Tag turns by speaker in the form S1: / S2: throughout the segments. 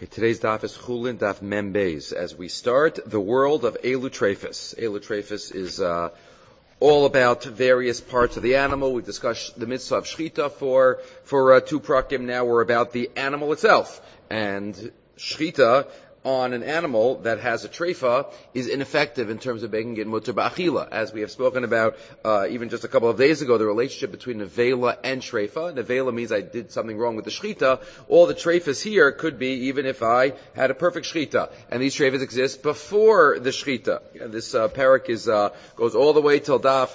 S1: Today's daf is Chulin daf Mem Beis. As we start the world of Elu Treifus. Elu Treifus is all about various parts of the animal. We've discussed the mitzvah of shchita for two prakim. Now we're about the animal itself. And shchita on an animal that has a treifa is ineffective in terms of making it mutar ba'achila. As we have spoken about even just a couple of days ago, the relationship between nevela and treifa. Nevela means I did something wrong with the shchita. All the treifas here could be even if I had a perfect shchita. And these treifas exist before the shchita. This parak goes all the way till daf,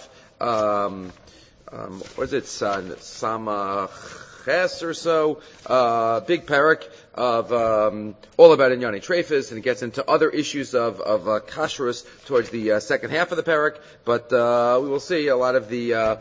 S1: what is it, Samach or so, big parak of all about Inyani Treifus, and it gets into other issues of kashrus towards the second half of the parak. But we will see a lot of the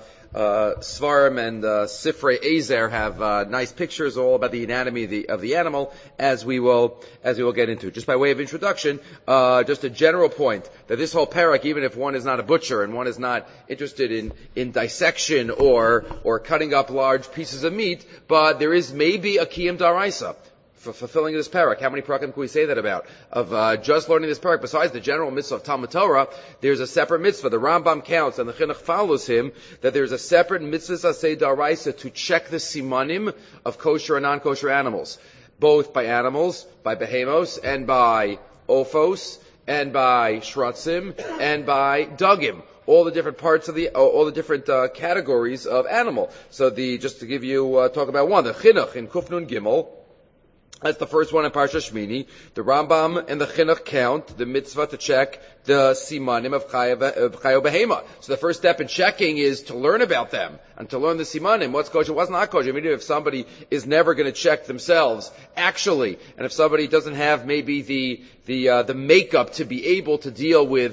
S1: Svarim and Sifrei Ezer have nice pictures all about the anatomy of the animal, as we will get into. Just by way of introduction, just a general point that this whole parak, even if one is not a butcher and one is not interested in dissection or cutting up large pieces of meat, but there is maybe a kiyum daraisa for fulfilling this parak. How many parakim can we say that about? Of just learning this parak, besides the general mitzvah of Talmud Torah, there's a separate mitzvah. The Rambam counts, and the Chinuch follows him, that there's a separate mitzvah asay daraisa to check the simanim of kosher and non-kosher animals, both by animals, by behemos, and by ophos, and by shratzim, and by dugim. All the different parts of all the different categories of animal. So just to give you, talk about one, the Chinuch in Kufnun Gimel. That's the first one in Parsha Shmini. The Rambam and the Chinuch count the mitzvah to check the simanim of chayo behema. So the first step in checking is to learn about them and to learn the simanim. What's kosher, what's not kosher. I mean, if somebody is never going to check themselves, actually, and if somebody doesn't have maybe the makeup to be able to deal with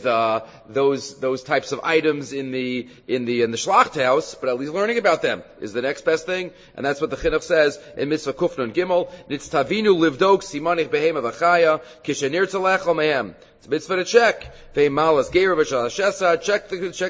S1: those types of items in the shlacht house, but at least learning about them is the next best thing, and that's what the Chinuch says in Mitzvah Kufnun Gimel. Nitztavinu livdok simanich behema v'chaya kishenir tzalechol mehem. It's a mitzvah to check. Ve'malas geir v'shal shesa. Check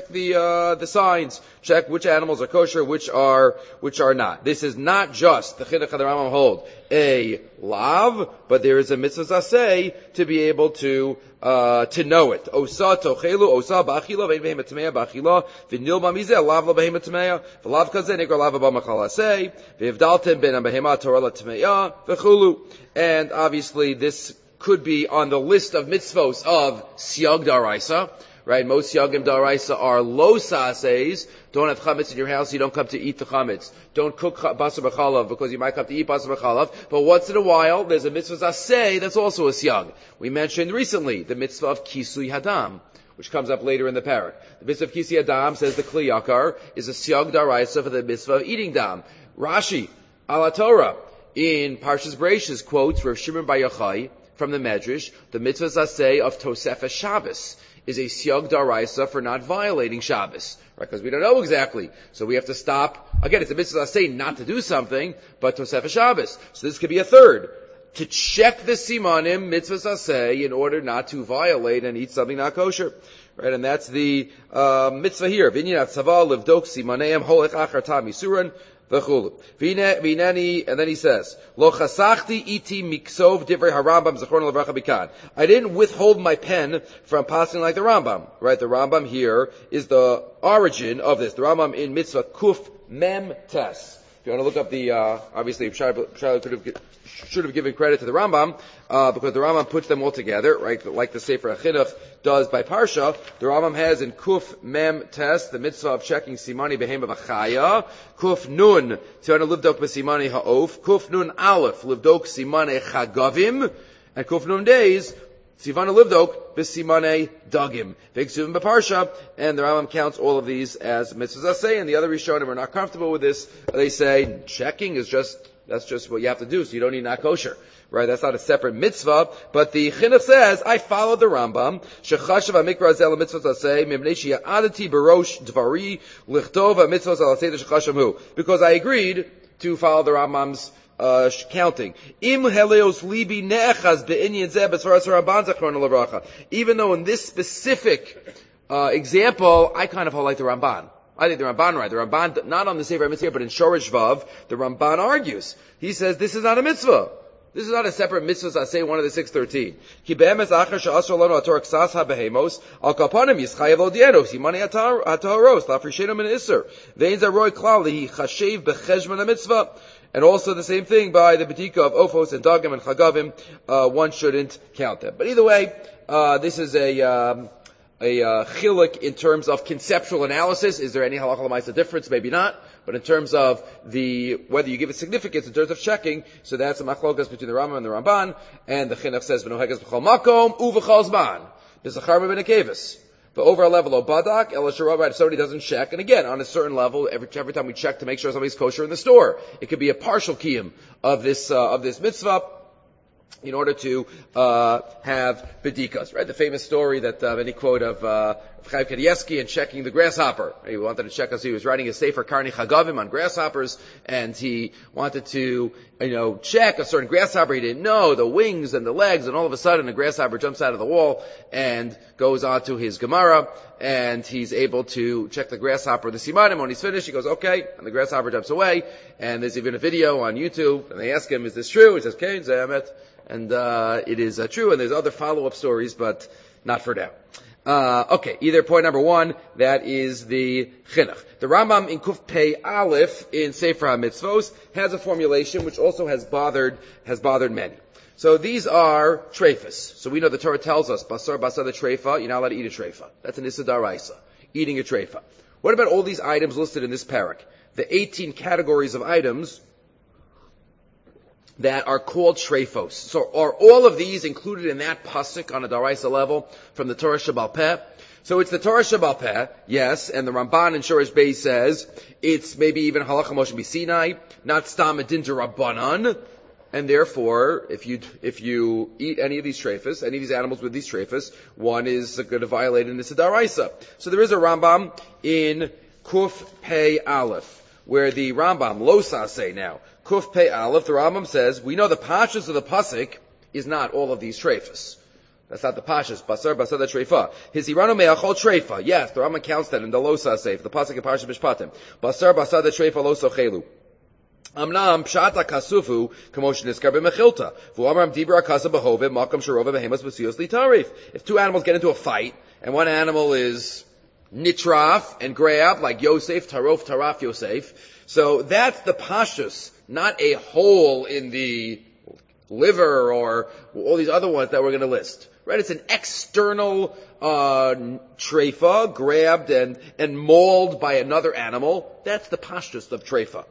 S1: the signs. Check which animals are kosher, which are not. This is not just the Chinuch of the Rambam hold a lav, but there is a mitzvah zaseh to be able to know it. Osa tochelu, osa ba'achila, ve'in behema tmeya ba'achila, v'nil ba'mizeh, lav la behema tmeya, v'lav kazeh, nikra lav ba'machal aseh, v'ivdaltem ben behema torah la tmeya, v'chulu. And obviously this could be on the list of mitzvos of siyag daraisa, right? Most siyagim daraisa are lo saseis. Don't have chametz in your house, you don't come to eat the chametz. Don't cook basar b'chalav because you might come to eat basar b'chalav. But once in a while, there's a mitzvah zaseh that's also a siyag. We mentioned recently the mitzvah of kisui hadam, which comes up later in the parak. The mitzvah of kisui hadam, says the Kli Yakar, is a siyag daraisa for the mitzvah of eating dam. Rashi, ala Torah, in Parshas Bereishis quotes Rav Shimon Bar Yochai from the Medrash, the mitzvah zaseh of Tosefes Shabbos is a siyag daraisa for not violating Shabbos, right? Because we don't know exactly, so we have to stop. Again, it's a mitzvah zaseh not to do something, but Tosefes Shabbos. So this could be a third. To check the simanim, mitzvah zaseh, in order not to violate and eat something not kosher. Right, and that's the mitzvah here. V'inyan tzava livdok simaneim holech achar tam yisuran v'chulu. And then he says, Lo chasachti iti miksov divrei harambam zechron levracha bikan. I didn't withhold my pen from passing like the Rambam. Right, the Rambam here is the origin of this. The Rambam in mitzvah kuf mem tes. If you want to look up the, obviously, should have given credit to the Rambam, because the Rambam puts them all together, right? Like the Sefer HaChinuch does by Parsha. The Rambam has in Kuf Mem Tes, the mitzvah of checking Simani Behema V'chaya. Kuf Nun, Tzivanu Livdok B'Simani Ha'of. Kuf Nun Aleph, Livdok Simani Chagavim. And Kuf Nun Days, Tzivanu Livdok B'Simane Dagim. V'Ksuvim B'Parsha, and the Rambam counts all of these as mitzvahs aseh, and the other Rishonim are not comfortable with this. They say checking is that's just what you have to do, so you don't need not kosher. Right? That's not a separate mitzvah, but the Chinuch says, I followed the Rambam, Shechashav HaMikra Zel HaMitzvot Aseh, Mimnei She'adati Barosh Dvari, Lichtov HaMitzvot Aseh Shechashav Hu. Because I agreed to follow the Rambam's counting. Im helios libi ne'echaz be'inyan zeh b'svaras Ramban zechron levracha. Even though in this specific example, I kind of hold like the Ramban. I think the Ramban right. The Ramban, not on the Sefer Mitzvah, but in Shorish Vav, the Ramban argues. He says this is not a mitzvah. This is not a separate mitzvah, I say one of the 613. Ki be'emes achar she'asr lanu ator ksas ha'behemos, al kapanim yischayev lo dienos, yimani ha'taharos, la'afrishenu min isser. Ve'in zaroi klal, lihi chashev becheshman ha'mitzvah. And also the same thing by the bedika of Ophos and Dagim and Chagavim, one shouldn't count them. But either way, this is a chiluk in terms of conceptual analysis. Is there any halacha l'maisa difference? Maybe not. But in terms of whether you give it significance in terms of checking, so that's a machlokas between the Rambam and the Ramban, and the Chinuch says, v'nohegas b'chol makom, uv'chol zman. B'zachar b'ben akevis. But over a level of badak, if somebody doesn't check, and again, on a certain level, every time we check to make sure somebody's kosher in the store, it could be a partial kiyum of this mitzvah, in order to have bedikas, right? The famous story that any quote of Chaim Kanievsky and checking the grasshopper. He wanted to check us. He was writing a sefer Karni Chagavim on grasshoppers, and he wanted to, check a certain grasshopper. He didn't know the wings and the legs, and all of a sudden, a grasshopper jumps out of the wall and goes onto his Gemara, and he's able to check the grasshopper in the Simanim. When he's finished, he goes, okay, and the grasshopper jumps away. And there's even a video on YouTube, and they ask him, is this true? He says, "Kain Zayamet." And it is true, and there's other follow-up stories, but not for now. Okay, either point number one, that is the chinuch. The Rambam in Kuf Pei Aleph in Sefer HaMitzvos has a formulation which also has bothered many. So these are treifas. So we know the Torah tells us, basar the treifa, you're not allowed to eat a treifa. That's an issa daraisa, eating a treifa. What about all these items listed in this parak? The 18 categories of items that are called treifos. So are all of these included in that pasuk on a daraisa level from the Torah Shebal Peh? So it's the Torah Shebal Peh, yes, and the Ramban in Shoresh Beis says it's maybe even halacha Moshe Sinai, not stam edin rabbanan, and therefore, if you eat any of these treifas, any of these animals with these treifas, one is going to violate an issa daraisa. So there is a Rambam in Kuf Pei Aleph, where the Rambam, Losa say now, Kuf Pei Aleph, the Rambam says, we know the pashas of the pasuk is not all of these treifas. That's not the pashas. Basar the treifa. His irano me'achol treifa. Yes, the Rambam counts that in the Losa say, the pasuk in Parashat Mishpatim. Basar the treifa lo sochelu. Amnam pshata kasufu kamosh niskar b'mechilta. V'amram dibra kasa b'hove makam sharova b'hemas b'siyos litarif. If two animals get into a fight, and one animal is nitraf and grab, like Yosef, taraf Yosef, so that's the pashus, not a hole in the liver or all these other ones that we're going to list. Right? It's an external treifa, grabbed and mauled by another animal. That's the pashtus of treifa.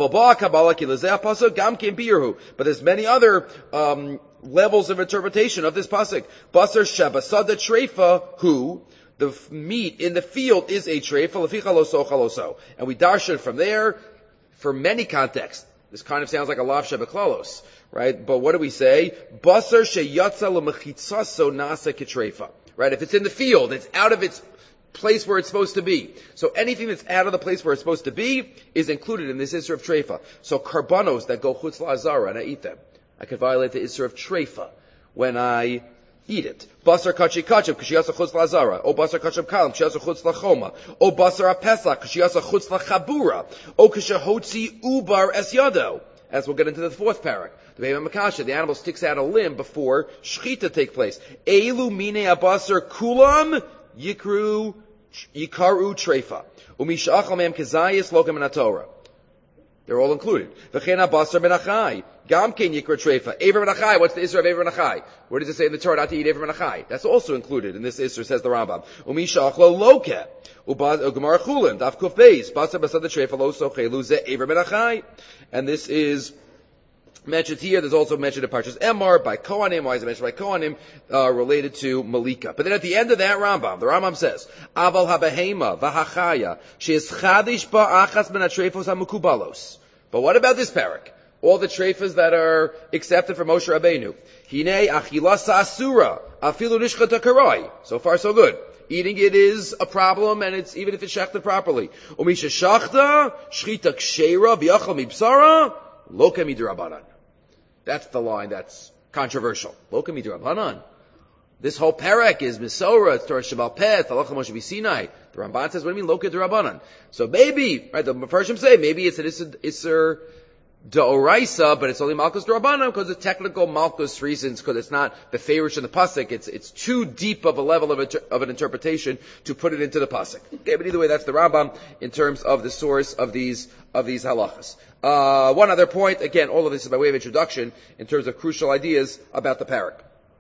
S1: But there's many other levels of interpretation of this pasuk. Basar shabasada treifa, who the meat in the field is a treifa, leficha loso chaloso. And we darshan from there for many contexts. This kind of sounds like a lav shebeklalos, right? But what do we say? Basar sheyatza lemechitzaso nasa kitreifa. Right? If it's in the field, it's out of its place where it's supposed to be. So anything that's out of the place where it's supposed to be is included in this Isser of Treifa. So karbanos that go chutz la'azara and I eat them, I can violate the Isser of Treifa when I eat it. Basar kachi kachim k'shiyasa chutz la'azara. O basar kachim kalam k'shiyasa chutz la'choma. O basar apesach k'shiyasa chutz la'chabura. O k'shahotzi ubar es yado. As we'll get into the fourth parak. The Be'ema Makasha, the animal sticks out a limb before shechita take place. Eilu mine abasar kulam yikaru treifa. Umishachal me'em kezayis lokam in Torah. They're all included. V'chen abasar ben achai. Gam ken yikra treifa. Ever ben achai. What's the Isra of Ever ben achai? Where does it say in the Torah not to eat Ever ben achai? That's also included in this Isra, says the Rambam. Umishachal loke. Ugamar chulin. Daf kuf beis. Basar basar the treifa lo sochelu ze Ever ben achai. And this is mentioned here. There's also mentioned in Parshas Emor by Kohanim. Why is it mentioned by Kohanim? Related to Malika. But then at the end of that Rambam, the Rambam says, Aval habehema v'hachaya she'es chadish ba'achas ben ha-treifos ha-mukubalos. But what about this parak? All the treifas that are accepted for Moshe Rabbeinu. Hine achilas asura afilu nishchata karoi. So far so good. Eating it is a problem, and it's even if it's shechted properly. Umisha shachta shchita kshera v'yachal mibsara loka midrabanan. That's the line that's controversial. Loka midrabanan. This whole parak is Misora, it's Torah Shebal Peh, it's Halacha Moshe Sinai. The Ramban says, what do you mean Loka midrabanan? So maybe, right, the Mepharshim say, maybe it's an Isser D'oraisa, but it's only Malkus D'Rabbanan because of technical Malkus reasons, because it's not the Ferish and the Pasuk. It's too deep of a level of an interpretation to put it into the Pasuk. Okay, but either way, that's the Rambam in terms of the source of these halachas. One other point, again, all of this is by way of introduction in terms of crucial ideas about the parak,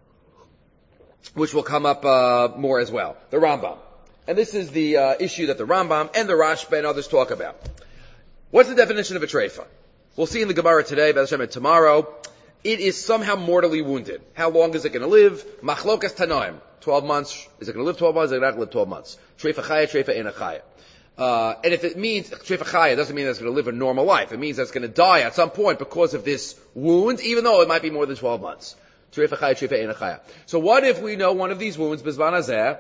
S1: which will come up more as well. The Rambam. And this is the issue that the Rambam and the Rashba and others talk about. What's the definition of a treifa? We'll see in the Gemara today, B'ez Hashem, and tomorrow. It is somehow mortally wounded. How long is it going to live? Machlokas Tanoim. 12 months. Is it going to live 12 months? Is it not going to live 12 months? Treifa chaya, treifa ena chaya. And if it means treifa chaya, it doesn't mean that it's going to live a normal life. It means that it's going to die at some point because of this wound, even though it might be more than 12 months. Treifa chaya, treifa ena chaya. So what if we know one of these wounds, Bizban Hazeh,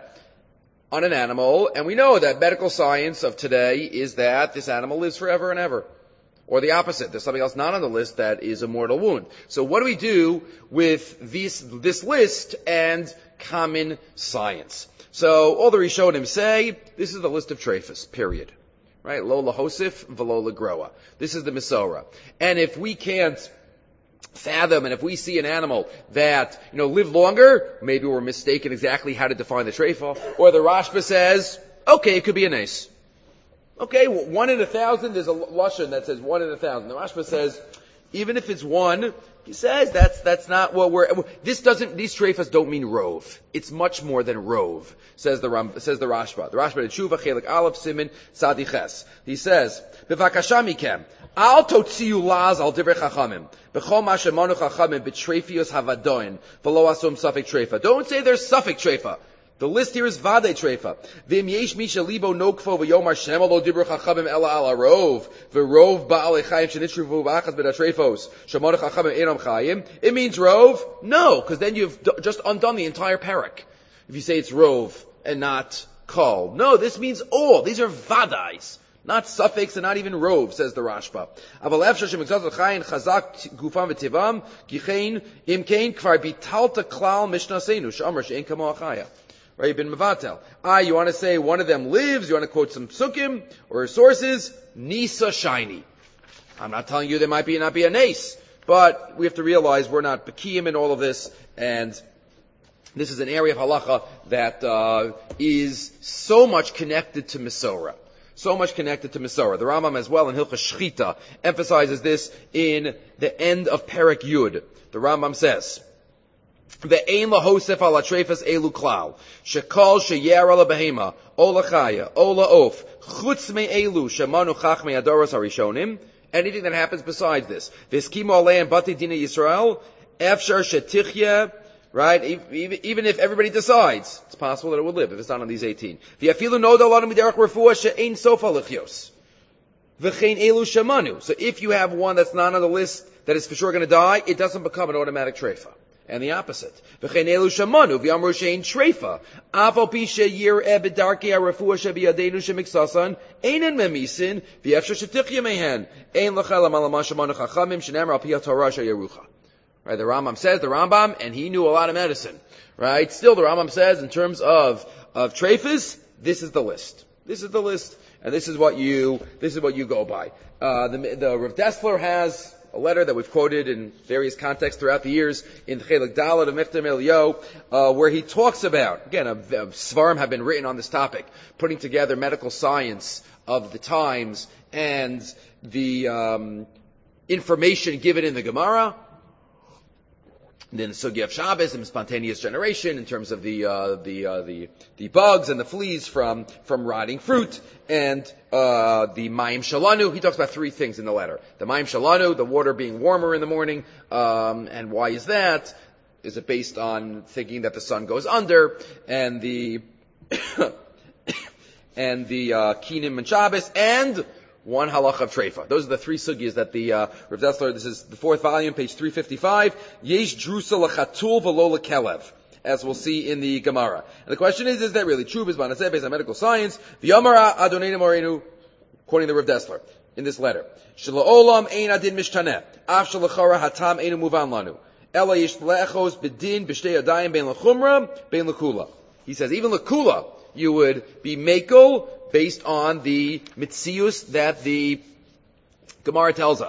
S1: on an animal, and we know that medical science of today is that this animal lives forever and ever? Or the opposite, there's something else not on the list that is a mortal wound. So what do we do with this list and common science? So all the Rishonim say, this is the list of treifas, period. Right? Lo lahosif, v'lo lagroa. This is the Mesorah. And if we can't fathom, and if we see an animal that, live longer, maybe we're mistaken exactly how to define the treifa, or the Rashba says, okay, it could be an ace. Okay, 1 in 1,000, there's a lashon that says 1 in 1,000. The Rashba says, even if it's 1, he says that's not what these treifas don't mean rove. It's much more than rove, says the Rashba. The Rashba, the Tshuva, Chelik Aleph, Simin, Sadiches. He says, B'vakasha mikem, al totziu laz al divrei chachamim, b'chol ma shemanu chachamim, b'treifios havadoin, v'lo asum safek treifa. Don't say there's safek treifa. The list here is Vadei Treifa. V'im yesh misha libo nokfo v'yomar shema lo dibru chachamim ela ala rov v'rov ba'alei chayim shenitzruvu b'achas b'da treifos shemonu chachamim enam chayim. It means rov? No, because then you've just undone the entire parak. If you say it's rov and not kol. No, this means all. These are Vadais. Not suffix and not even rove, says the Rashba. Aval efshar shemigzaz l'chayin chazak gufam v'tivam gichein imkein kvar bitalta klal mishnasenu she'amar she'en kamo achaya. Right, bin Mavatel. You want to say one of them lives, you want to quote some psukim or sources, Nisa shiny. I'm not telling you there might not be an ace, but we have to realize we're not Bekiyim in all of this, and this is an area of halacha that is so much connected to Mesorah. So much connected to Mesorah. The Rambam as well in Hilchas Shchita emphasizes this in the end of Perek Yud. The Rambam says, Ve'ein lahosef ala treifas elu klal, shekol sheyer ala behema, ola chaya, ola of, chutz me elu, shemanu chachmei adoros harishonim, anything that happens besides this. V'eskimo aleim bati dina Yisrael, efshar shetichya, right, even if everybody decides, it's possible that it would live, if it's not on these 18. V'yafilu noda lanu miderach refuah she'ein sofa lichios. V'chein elu shemanu. So if you have one that's not on the list that is for sure going to die, it doesn't become an automatic treifa. And the opposite. V'chein elu shamanu v'yamru she'ein treifa. Afal pi she'yir'eh b'darkei ha'refuah she'biyadenu she'miksasan einen memisin v'yefshar shetichya mehen ein l'chelam ala ma shemanu chachamim she'nemar al pi ha'torah she'yerucha. Right, the Rambam says, and he knew a lot of medicine. Right? Still, the Rambam says, in terms of treifas, this is the list. This is the list, and this is what you go by. The Rav Dessler has a letter that we've quoted in various contexts throughout the years in Chelik Dalet of Miftam Eliyahu, where he talks about, again, Svarim have been written on this topic, putting together medical science of the times and the information given in the Gemara. Then the Sugya of Shabbos and spontaneous generation in terms of the bugs and the fleas from rotting fruit, and the Mayim Shalanu. He talks about 3 things in the letter. The Mayim Shalanu, the water being warmer in the morning, and why is that? Is it based on thinking that the sun goes under, and the Kinim and Shabbos, and one halacha of treifa. Those are the 3 sugyas that the Rav Dessler, this is the 4th volume, page 355, Yesh drusa l'achatul v'lo l'kelev, as we'll see in the Gemara. And the question is that really true? Based on medical science, v'yamara adoneinu morenu, quoting the Rav Dessler in this letter, shala'olam ein adin mishtaneh, af shalachara hatam einu muvan lanu, ela yesh le'echos bedin b'shtei yadayim bein l'chumra, bein l'kula. He says, even l'kula, you would be makel based on the mitzius that the Gemara tells us.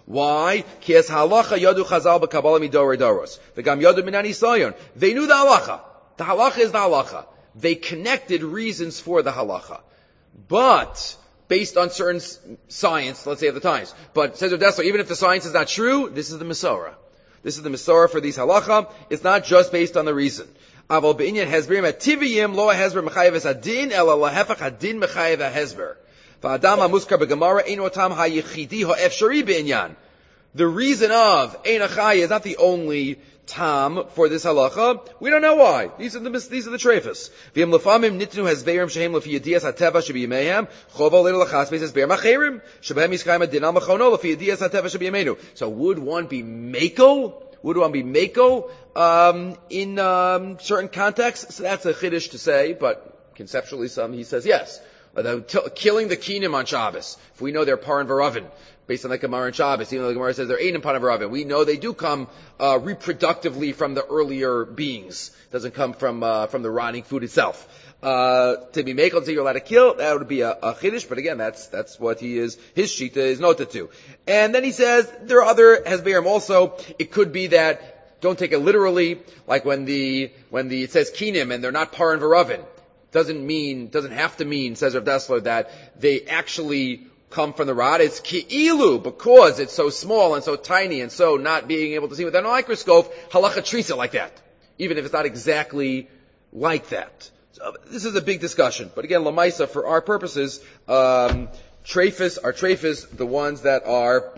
S1: Why? Kies halacha yadu chazal b'kabbalah midorei doros. V'gam yadu minan nisayon. They knew the halacha. The halacha is the halacha. They connected reasons for the halacha. But, based on certain science, let's say at the times. But, says Rav Dessler, even if the science is not true, this is the Masorah. This is the Masorah for these halacha. It's not just based on the reason. Aval be'inyan hezberim ativiyim lo hezber mechayev es adin ela lahefach adin mechayev hezber. V'adam ha'muskar be'gemara ein otam ha'yichidi ha'efshari be'inyan. The reason of ein achai is not the only tam for this halacha. We don't know why. These are the treifas. V'im lefamim nitnu hezberim shehem lefi yediyas hateva shebiyimehem chova leilu lachas beis hezberim acherim shebehem yiskayim adin al mechono lefi yediyas hateva shebiyimenu. So would one be meko? Would one be meko in certain contexts? So that's a chiddush to say, but conceptually he says yes. Killing the kinim on Shabbos, if we know they're par and varavin, based on the Gemara on Shabbos, even though the Gemara says they're ein and par and varavin, we know they do come reproductively from the earlier beings. It doesn't come from the rotting food itself. To be mekel, to you're allowed to kill, that would be a chiddush, but again, that's what his shita is noted to. And then he says, there are other hezberim also. It could be that, don't take it literally, like when it says kinim and they're not par and varavin. Doesn't have to mean, says Rav Dessler, that they actually come from the rod. It's ki'ilu, because it's so small and so tiny and so not being able to see with a microscope, halacha treats it like that. Even if it's not exactly like that. So this is a big discussion. But again, Lamaisa, for our purposes, treifas are treifas, the ones that are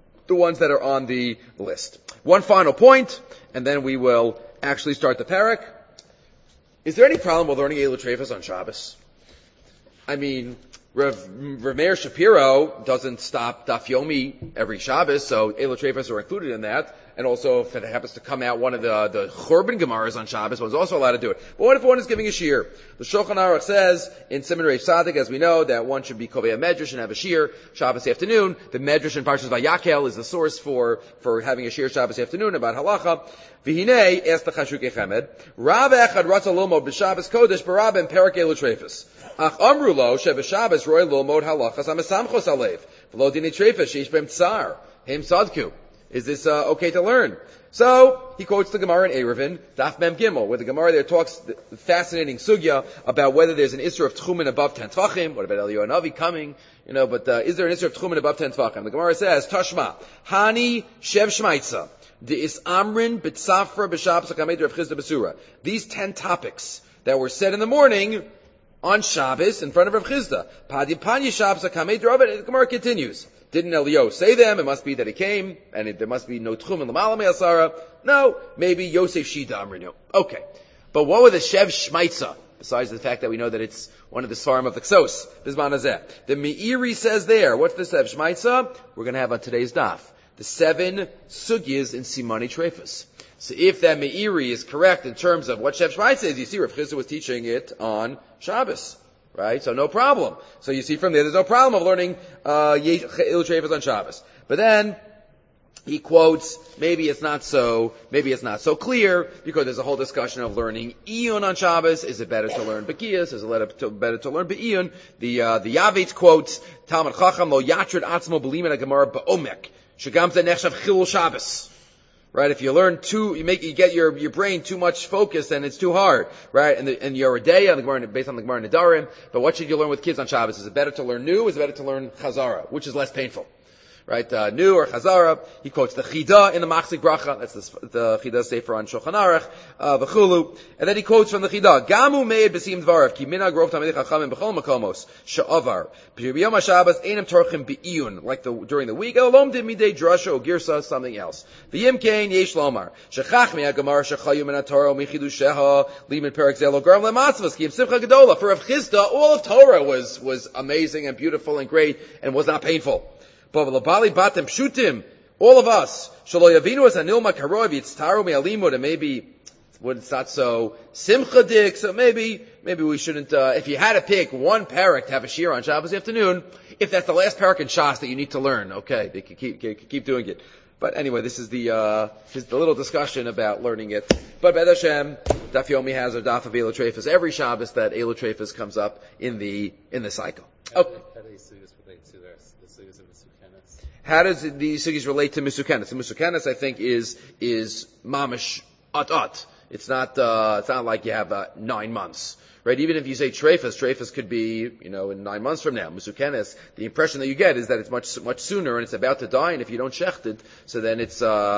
S1: on the list. One final point, and then we will actually start the parak. Is there any problem with learning Eilu Treifas on Shabbos? I mean, Rav Meir Shapiro doesn't stop Daf Yomi every Shabbos, so Eilu Treifas are included in that. And also, if it happens to come out one of the Churban Gemaras on Shabbos, one's also allowed to do it. But what if one is giving a shir? The Shulchan Aruch says in Siman Reish Tzaddik, as we know, that one should be Kovei Medrash and have a shir Shabbos afternoon. The Medrash in Parshas Vayakel is the source for having a shir Shabbos afternoon about halacha. V'hinei, asked the Chashukei Chemed, Rav Echad Ratza Lomod b'Shabbos Kodesh b'Rab and Perek Eilu Treifas. Ach Amru Lo she'b'Shabbos Roy Lomod halachas ha'mesamchos alev v'lo dinei treifas sheish b'hem tsar hem sadku. Is this okay to learn? So he quotes the Gemara in Eruvin, Daf Mem Gimel, where the Gemara there talks the fascinating sugya about whether there's an Isser of Tchumen above 10 Tvachim. What about Eliyahu Hanavi coming? But is there an Isser of Tchumen above 10 Tvachim? The Gemara says, Tashma, Hani Shev Shmaitza, De Is Amrin B'Tzafra B'Shabbos HaKamed Rav Chizda B'Sura. These 10 topics that were said in the morning on Shabbos in front of Rav Chizda. Padi Panya Shabbos HaKamed Rav, and the Gemara continues. Didn't Eliyahu say them? It must be that he came, and there must be no Tchum in the L'Mala Me'asara. No, maybe Yosef Shita Amrinu. Okay. But what were the Shev Shmaitza? Besides the fact that we know that it's one of the Svarim of the Ksos, Bizman Hazeh. The Meiri says there, what's the Shev Shmaitza? We're going to have on today's daf. The 7 sugyas in Simani Treifas. So if that Meiri is correct in terms of what Shev Shmaitza is, you see Rav Chizda was teaching it on Shabbos. Right? So no problem. So you see from there's no problem of learning Eilu Treifas on Shabbos. But then he quotes, maybe it's not so clear, because there's a whole discussion of learning Iyun on Shabbos. Is it better to learn Bekiyas? Is it better to learn Be'iyun? The Yavetz quotes, Talmud Chacham lo yatrid atzmo b'limin ha-Gemara ba'omek, shegam zeh nechshav chilul Shabbos. Right? If you learn you get your brain too much focused, and it's too hard. Right? And you're a day on the Gemara, based on the Gemara Nedarim. But what should you learn with kids on Shabbos? Is it better to learn new? Is it better to learn Chazara? Which is less painful? Right? New or Chazara. He quotes the Chida in the Machzik Bracha. That's the Chida Sefer on Shulchan Aruch, V'chulu. And then he quotes from the Chida, Gamu meid b'sim dvarav, ki minag rov tamidei chachamim b'chol makomos, she'avar. B'yom HaShabbos einam torchim be'iyun. Like during the week, elom did midei drasha or girsa, something else. V'yim kein yesh lomar. Shechach me'agamar shechayu min ha-Torah u'michidusheha, limin perek zeh lo garm le'matzvos, ki im simcha gedola. For Rav Chizda, all of Torah was amazing and beautiful and great, and was not painful. All of us, and maybe it's not so simchadik, so maybe we shouldn't, if you had to pick one parak to have a shir on Shabbos afternoon, if that's the last parak in Shas that you need to learn, okay, they can keep doing it. But anyway, this is the little discussion about learning it. But B'ez Hashem, Daf Yomi has a daf of Eilu Treifas every Shabbos that Eilu Treifas comes up in the cycle. Okay. How does these sugis relate to Misukenes? The Misukenes, I think, is mamish at. It's not like you have 9 months. Right? Even if you say treifas could be, in 9 months from now. Misukenes, the impression that you get is that it's much sooner and it's about to die, and if you don't shecht it, so then it's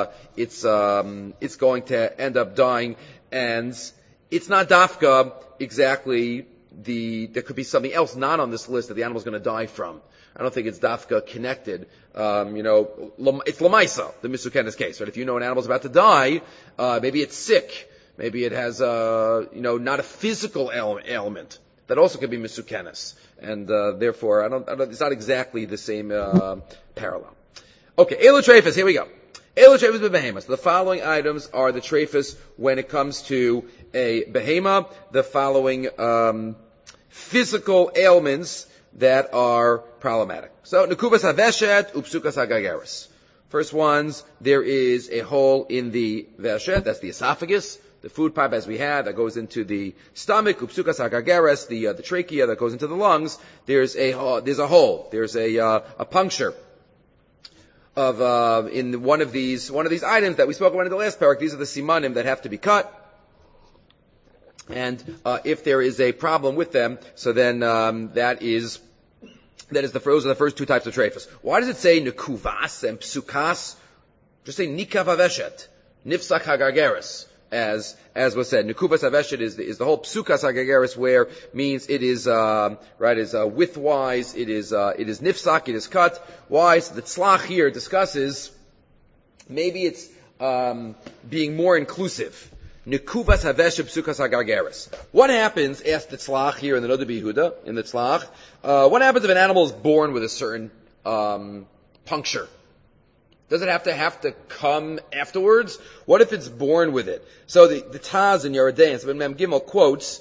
S1: going to end up dying, and it's not dafka exactly there could be something else not on this list that the animal's going to die from. I don't think it's dafka connected. It's lamaisa, the Misukenes case, right? If you know an animal's about to die, maybe it's sick. Maybe it has, not a physical ailment. That also could be Misukenes. And, therefore, it's not exactly the same, parallel. Okay, Elu Treifas, here we go. Elu Treifas behemoths. The following items are the treifas when it comes to a behema. The following, physical ailments that are problematic. So, Nekuvas Haveshet, Upsukas Hagageris. First ones, there is a hole in the veshet, that's the esophagus, the food pipe as we had, that goes into the stomach, Upsukas Hagageris, the trachea that goes into the lungs. There's a hole, there's a puncture of, in one of these items that we spoke about in the last parak. These are the simanim that have to be cut. And if there is a problem with them, so then those are the first two types of treifas. Why does it say nekuvas and psukas? Just say nikav haveshet, nifsak hagargeris, as was said. Nekuvas haveshet is the whole psukas hagargeris, where means it is widthwise, it is nifsak, it is cut. Why? So the tzlach here discusses maybe it's being more inclusive. Nekuvas haveshet psukas hagargeris. What happens? Asked the tzlach here in the Noda B'Yehuda, in the tzlach. What happens if an animal is born with a certain puncture? Does it have to come afterwards? What if it's born with it? So the Taz in Yeridei, so Mem Gimel quotes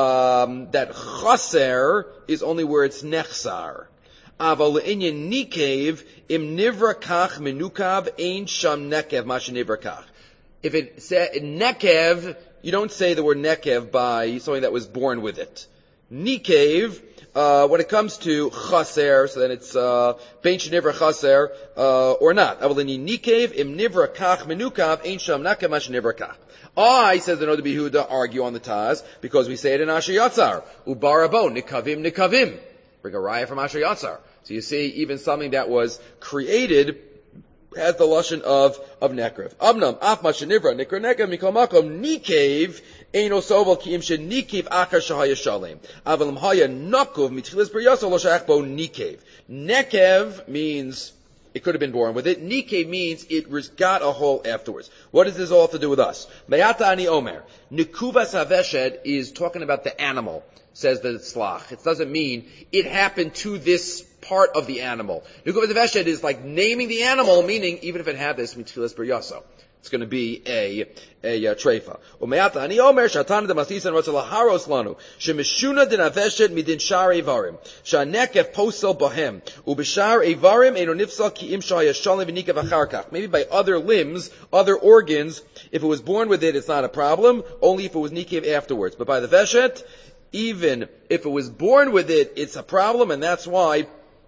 S1: that chaser is only where it's nechsar. Aval le'inyan nikev im nivra kach menukav ein sham nekev masha nivra kach. If it says nekev, you don't say the word nekev by something that was born with it. Nikev, when it comes to chaser, so then it's bein shenivra chaser or not. Avalini nikev im nivra kach menukav ein sham nekev masha nivra kach. I, says the Noda B'Yehuda, argue on the Taz because we say it in Asher Yatzar. Ubarabo nikavim. Bring a raya from Asher Yatzar. So you see, even something that was created has the lashon of nekrev. Amnam af mashenivra nikra nekev mikol makom nikev eino sovel ki im shenikiv achar shahaya shalem. Avalim haya nakuv mitchilas b'yasol lo shayach bo nikev. Nekev means it could have been born with it. Nikev means it got a hole afterwards. What does this all have to do with us? Mayata ani omer. Nikuvas haveshed is talking about the animal, says the tzlach. It doesn't mean it happened to this part of the animal. Nekuvas haveshed is like naming the animal, meaning even if it had this mitchilas b'yaso, it's going to be a treifa. Umayata ani omer shatan de masisan rotzah laharos lanu shemishuna din haveshed midin shar evarim shanekev posel bohem ubishar evarim eno nifsal ki im shaya shalim v'nikav acharkach. Maybe by other limbs, other organs, if it was born with it, it's not a problem. Only if it was nikev afterwards. But by the veshet, even if it was born with it, it's a problem, and that's why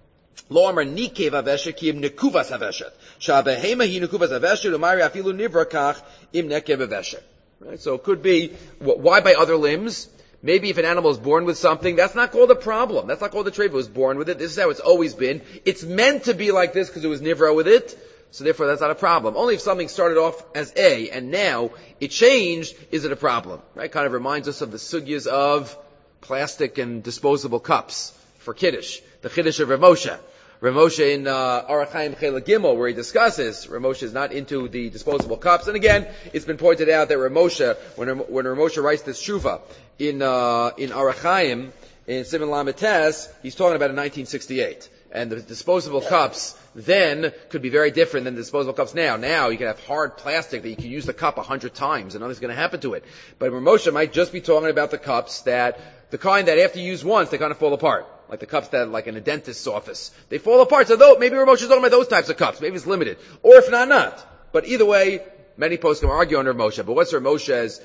S1: lo amar nikev haveshet ki im nekuvas haveshet shabehema hi nekuvas haveshet umari afilu nivrakach im nekev haveshet. Right? So it could be why by other limbs. Maybe if an animal is born with something, that's not called a problem. That's not called a treifa. It was born with it. This is how it's always been. It's meant to be like this because it was nivra with it. So therefore, that's not a problem. Only if something started off as A and now it changed, is it a problem? Right? Kind of reminds us of the sugyas of plastic and disposable cups for Kiddush. The Kiddush of Rav Moshe. Rav Moshe in Orach Chaim Chela Gimel, where he discusses, Rav Moshe is not into the disposable cups. And again, it's been pointed out that Rav Moshe, when Rav Moshe writes this Shuvah in Orach Chaim, in Siman Lamed Tes, he's talking about in 1968. And the disposable cups then could be very different than the disposable cups now. Now you can have hard plastic that you can use the cup 100 times and nothing's going to happen to it. But Rav Moshe might just be talking about the cups the kind that after you use once, they kind of fall apart. Like the cups that, like in a dentist's office. They fall apart. So maybe Rav Moshe is talking about those types of cups. Maybe it's limited. Or if not. But either way, many posts can argue on Rav Moshe. But what's Rav Moshe's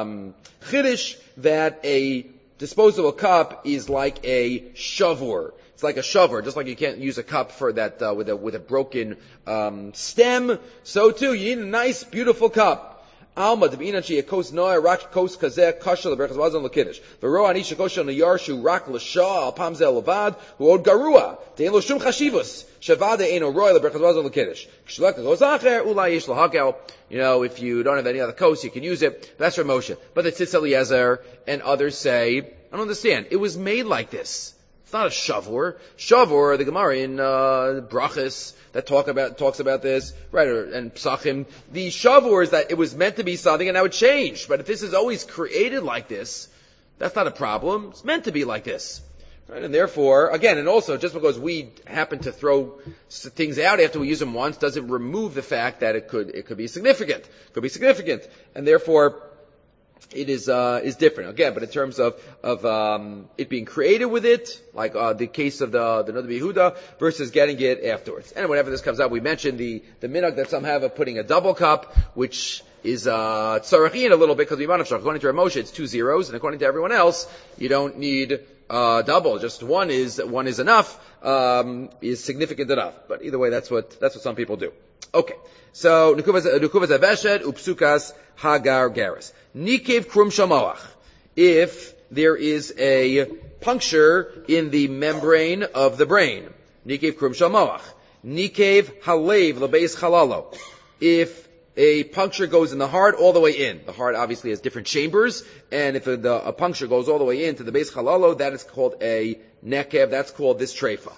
S1: chiddush? That a disposable cup is like a shavur. It's like a shover, just like you can't use a cup for that with a broken stem. So too, you need a nice, beautiful cup. Alma debina chi kos noy rak kos kazeh kasha leberachas wazon lekiddush. V'ro ani shekosha neyarshu rak l'sha al pamzel levad hu od garua dein lo shum chashivus shavada eino roy leberachas wazon lekiddush. Kshlek goes acher ulay yesh lahakel. If you don't have any other kos, you can use it. That's for Moshe. But the Tzitz Eliezer and others say, I don't understand. It was made like this. It's not a shavur. Shavur, the Gemara in Brachas that talks about this, right? And Psachim. The shavur is that it was meant to be something and now it changed. But if this is always created like this, that's not a problem. It's meant to be like this, right? And therefore, again, and also just because we happen to throw things out after we use them once doesn't remove the fact that it could be significant. It could be significant, and therefore it is different. Again, but in terms of it being created with it, like the case of the Noda B'Yehuda versus getting it afterwards. And whenever this comes up, we mentioned the minhag that some have of putting a double cup, which is tzarachin a little bit because according to Rav Moshe it's 2 zeros, and according to everyone else you don't need double. Just one is enough, is significant enough. But either way, that's what some people do. Okay. So, Nukuvas Aveshed, Upsukas Hagar Garis. Nikev Krum Shamoach. If there is a puncture in the membrane of the brain. Nikev Krum Shamoach. Nikev Halev Lebeis Chalalo. If a puncture goes in the heart all the way in. The heart obviously has different chambers, and if a puncture goes all the way into the Beis Chalalo, that is called a nekev. That's called this treifa.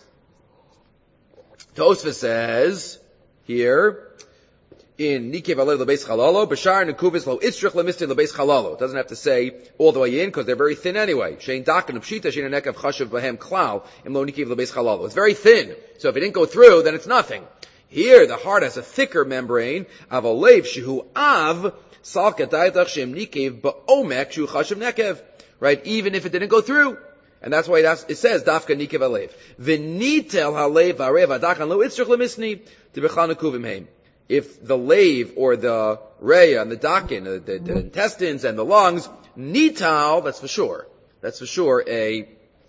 S1: Tosfos says here, in Nikev Alei Lebeis Chalalo, Bashar Nekuvis Lo Itzrich Lemistin Lebeis Chalalo. It doesn't have to say all the way in, because they're very thin anyway. Shein Dakan Pshita Shein Nekev Chashav Bahem Klal Im Lo Nikev Lebeis Chalalo. It's very thin. So if it didn't go through, then it's nothing. Here, the heart has a thicker membrane. Avalev Shehu Av Salka Daitach Shem Nikev Ba'omek Shehu Chashav Nekev. Right? Even if it didn't go through. And that's why it says Dafka Nikev Alev. V'nitel Halev Arev Adakan Lo Itzrich Lemisni Tibechal Nekuvim Heim. If the lave or the reya and the dakin, the intestines and the lungs, nital, that's for sure. That's for sure a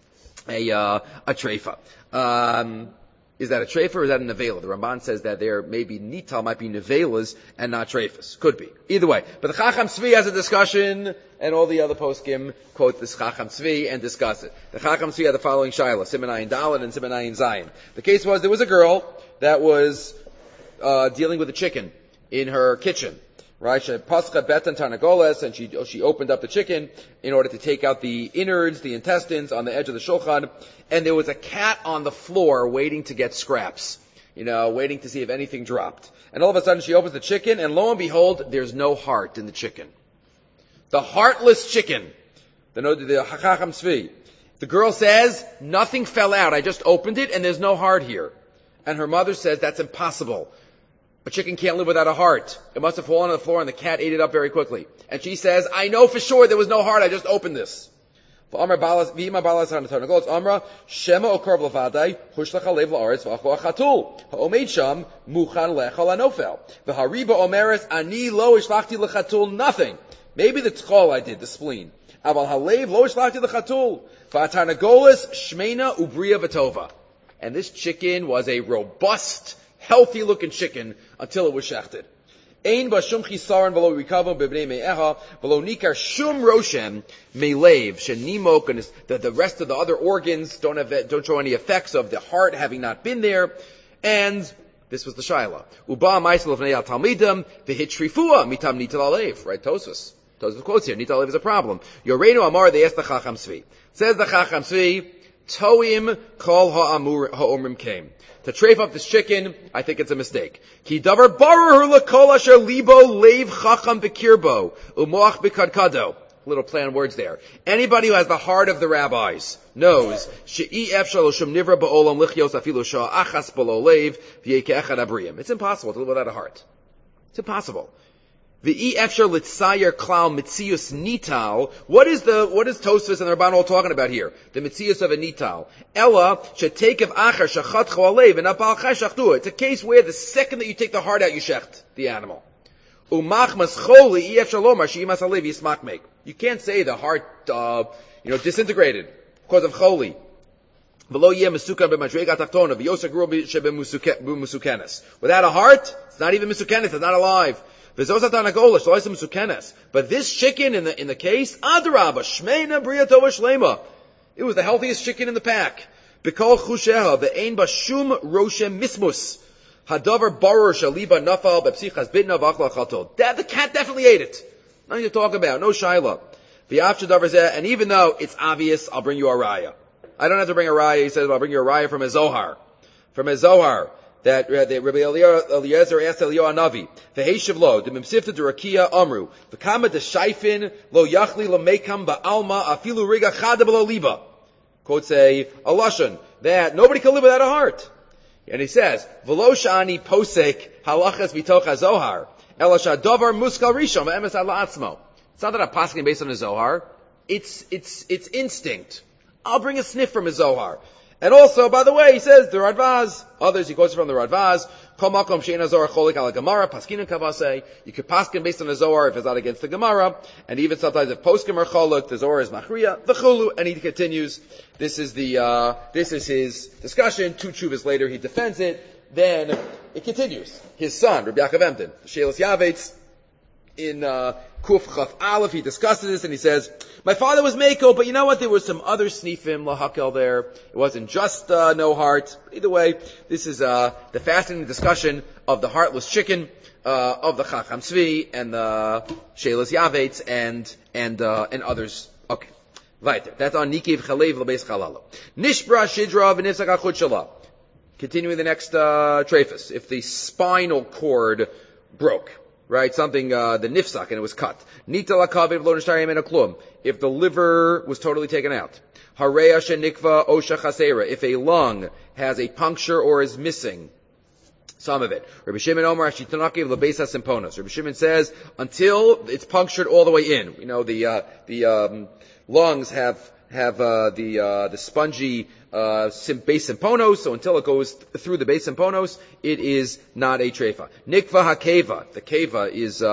S1: treifa. Is that a treifa or is that a nevela? The Ramban says that there maybe nital might be nevelas and not treifas. Could be. Either way. But the Chacham Tzvi has a discussion, and all the other poskim quote this Chacham Tzvi and discuss it. The Chacham Tzvi had the following shaila, Siman Ayin Dalet and Siman Ayin Zayin. The case was, there was a girl that was dealing with a chicken in her kitchen, right? She pascha betan tarnagoles, and she opened up the chicken in order to take out the innards, the intestines on the edge of the shulchan, and there was a cat on the floor waiting to get scraps, waiting to see if anything dropped. And all of a sudden she opens the chicken, and lo and behold, there's no heart in the chicken. The heartless chicken. The Chacham Tzvi. The girl says, nothing fell out. I just opened it, and there's no heart here. And her mother says, that's impossible. A chicken can't live without a heart. It must have fallen on the floor and the cat ate it up very quickly. And she says, I know for sure there was no heart, I just opened this. Shema okar v'lavadai hushlach halev la'aretz v'acho achatul ha'omeid sham muchan lechal anofel v'hariba omeres ani lo ishlachti lechatul nothing. Maybe the tzchol I did, the spleen. Aval halev lo ishlachti lechatul v'atarnagolis shmeina ubriya v'tova. And this chicken was a robust, healthy looking chicken until it was shechted. Ein ba shum chisaron v'lo rikavom b'bnei me'eha v'lo nikar shum roshem me'lev shenimok, and the rest of the other organs don't show any effects of the heart having not been there. And this was the shaila. Uba ma'isel v'nei al talmidim v'hitrifua mitam nital alev. Right, Tosfos. Tosfos quotes here. Nital alev is a problem. Yoreinu amar, they asked the Chacham Tzvi. Says the Chacham Tzvi, Toim kol ha'omrim came. To trafe up this chicken, I think it's a mistake. Ki davar baruh l'kol asher libo leiv chacham b'kirbo umoach b'kadkado. Little play on words there. Anybody who has the heart of the rabbis knows she'i efshar lo shum nivra ba'olam lichios afilu shah achas b'lo leiv v'yeke echad abriyim. It's impossible to live without a heart. It's impossible. The efshar litzayer klal mitzius nital. What is Tosfos and the Rabban all talking about here? The mitzius of a nital. Ella shetekev achar shachat choalev and apal chashachtu. It's a case where the second that you take the heart out, you shecht the animal. Umachmas choli efshar lomar sheimas alev yismak make. You can't say the heart, disintegrated because of choli. Without a heart, it's not even musukenes, it's not alive. But this chicken in the case, adrabah, shmeina briyatova shlema. It was the healthiest chicken in the pack. B'kol chusheha, ve'ein bashum roshem mismus. Hadavar barer shaliba nafal bepsichas bitna v'achla chatol. The cat definitely ate it. Nothing to talk about, no shaila. And even though it's obvious, I'll bring you a raya. I don't have to bring a raya. He says, I'll bring you a raya from a Zohar. From a Zohar. That Rabbi Eliezer asked Eliyahu Hanavi, "V'heishav lo demimsifta derakia amru v'kama deshaifin lo yachli lamekam ba'alma afilu riga chada b'lo liba." Quotes a lashon that nobody can live without a heart. And he says, "V'lo shani posek halachas mitoch hazohar ela shadavar muskal rishon v'emes ala atzmo." It's not that I'm posking based on a Zohar. It's instinct. I'll bring a sniff from a Zohar. And also, by the way, he says, the Radvaz, others, he quotes from the Radvaz, Kol makom she'ein hazor cholik ala Gemara, paskinen kavasei. You could paskin based on the Zohar if it's not against the Gemara, and even sometimes if poskim are cholik, the Zohar is machriya, v'chulu, and he continues. This is his discussion. 2 tshuvas later, he defends it. Then, it continues. His son, Rabbi Yaakov Emden, Shelos Yavetz, in Kuf Chaf Aleph, he discusses this and he says, my father was Mako, but you know what? There was some other snifim lahakel there. It wasn't just no heart. Either way, this is the fascinating discussion of the heartless chicken, of the Chacham Tzvi and the Shelos Yavetz and others. Okay, weiter. That's on Nikiv Chalev Labeis Chalalo. Nishbra Shidra v'Nifsak HaChut Shala. Continuing the next trephus. If the spinal cord broke. Right, something, the nifsak, and it was cut. Nita lakaviv lo nishtari yemena klum. If the liver was totally taken out. Hareya shenikva osha chasera. If a lung has a puncture or is missing some of it. Rabbi Shimon Omer ashitanakiv lebeisa simponos. Rabbi Shimon says, until it's punctured all the way in. You know, the lungs have the spongy base symponos, so until it goes through the base symponos, it is not a treifa. Nikva hakeva, the keva is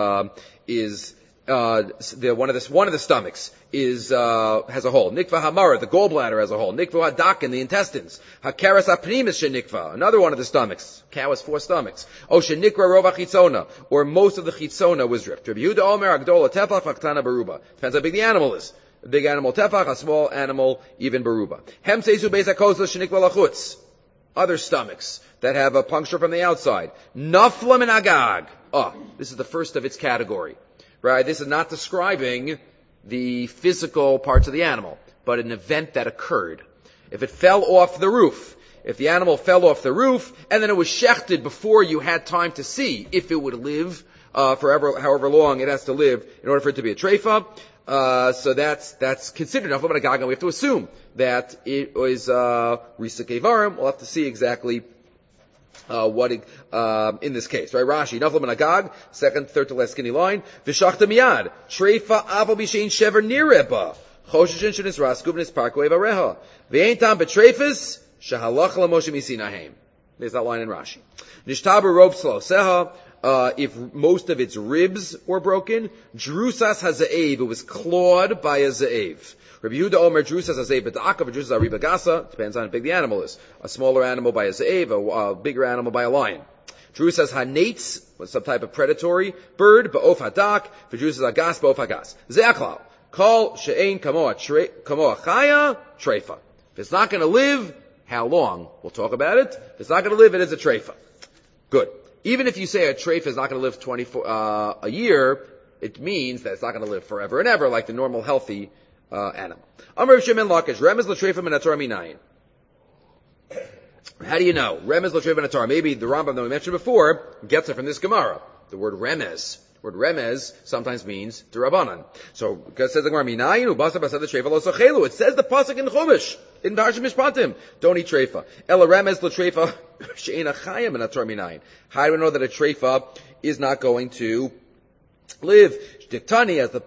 S1: one of the stomachs has a hole. Nikva hamara, the gallbladder has a hole. Nikva hadakin, the intestines. Hakaras apnimis shenikva, another one of the stomachs. Cow has 4 stomachs. O shenikra rova chitzona, or most of the chitzona was ripped. Rabbi Yehuda Omer agdola tefach v'ktana baruba. Depends how big the animal is. A big animal tefach, a small animal even baruba. Hem seisu beis hakozla shenikva lachutz. Other stomachs that have a puncture from the outside. Nafla min agag. This is the first of its category. Right? This is not describing the physical parts of the animal, but an event that occurred. If it fell off the roof, if the animal fell off the roof, and then it was shechted before you had time to see if it would live, however long it has to live in order for it to be a treifa, so that's considered nafla min agag, and we have to assume that it was, risa kevarim. We'll have to see exactly what in this case, right? Rashi, nafla min agag, second, third to last skinny line. V'shachta miyad, treifa aval b'shein shever nireba, choshishin shenis raskuv nis parkoi vareha. V'ein tam betreifas, shahalach l'moshe misinahem. There's that line in Rashi. Nishtaber rope slow seha, if most of its ribs were broken, drusas hazaev, it was clawed by a zaev. Rabbi Yehuda Omer, drusas hazaev b'da'akav, drusas aribagasa, depends on how big the animal is. A smaller animal by a zaev, a bigger animal by a lion. Drusas hanetz, was some type of predatory bird, ba'of hadak, drusas agas, ba'of hagas. Ze'achlau, kol she'ein kamoa chaya, treifa. If it's not going to live, how long? We'll talk about it. If it's not going to live, it is a treifa. Good. Even if you say a treifa is not going to live 24 a year, it means that it's not going to live forever and ever like the normal healthy animal. Amar Shimon Lakish, remez l'treifa min haTorah minayin. How do you know? Remez l'treifa min haTorah. Maybe the Rambam that we mentioned before gets it from this Gemara. The word remez. The word remez sometimes means d'Rabbanan. So, it says the Gemara, minayin ubasa basad l'treifa lo sochelu. It says the pasuk in Chumash, in Parshat Mishpatim. Don't eat treifa. Ela remez l'treifa she'ena chaya min haTorah minayin. How do we know that a treifa is not going to live? Diktani, as the,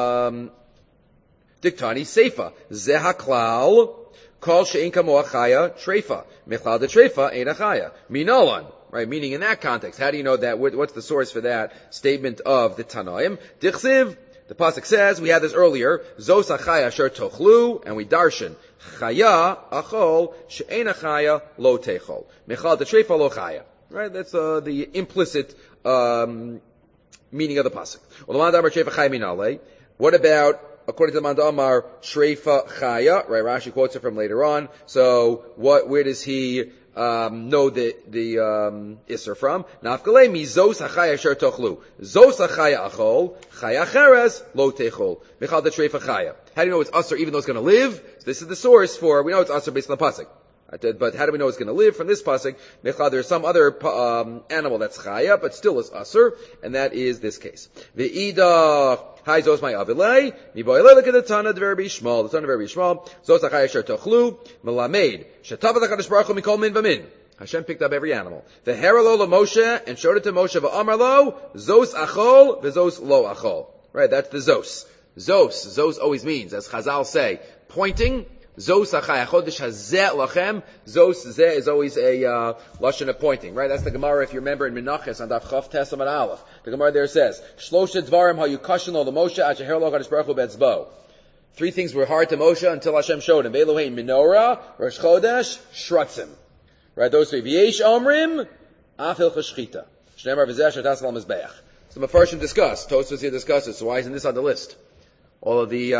S1: Diktani seifa. Zehaklal, kol she'en kamoa chaya, treifa. Mechlal de treifa, ein chaya. Minolan. Right, meaning in that context, how do you know that? What's the source for that statement of the Tanaim? Dichsiv, the pasuk says, we had this earlier, Zos achaya asher tochlu, and we darshan, Chaya achol she'ena chaya lo techol. Mechal de treifa lo chaya. Right? That's the implicit meaning of the pasuk. What about, according to the Mandamar, Shreifa Chaya? Right, Rashi quotes it from later on. So, where does he know the Isser from? Nafkale mi zos hachaya sher tochlu. Zos hachaya achol, chaya cheres lo techol. Michal de Shreifa Chaya. How do you know it's Asr even though it's going to live? So this is the source for, we know it's Asr based on the pasuk. But how do we know it's going to live from this pasuk? There's some other animal that's chaya, but still is asur, and that is this case. Ve'ida hai zos my avilei miboilei. Look at the Tana of Rabbi Yishmael. The Tana of Rabbi Yishmael zos achaya sher tochlu melamed shetav HaKadosh Baruch Hu mikol min v'min. Hashem picked up every animal. Ve'heralo LaMoshe and showed it to Moshe v'amar lo zos achol v'zos lo achol. Right, that's the zos. Zos always means, as Chazal say, pointing. Zos achai achodesh hazeh lachem. Zos zeh is always a lashon of pointing, right? That's the Gemara, if you remember, in Menachos on Daf Chav Tes Amud Aleph. The Gemara there says, Shlosha dvarim hayukashin lo Moshe asher her lo HaKadosh Baruch Hu be'etzbo. 3 things were hard to Moshe until Hashem showed him. Be'elohein menorah, Rosh Chodesh, shratzim. Right? Those 3. V'yesh omrim, afil chashchita. Shneimar v'zeh shetas al mizbeach. So the Mefarshim discuss. Tosfos here discusses. So why isn't this on the list? All of the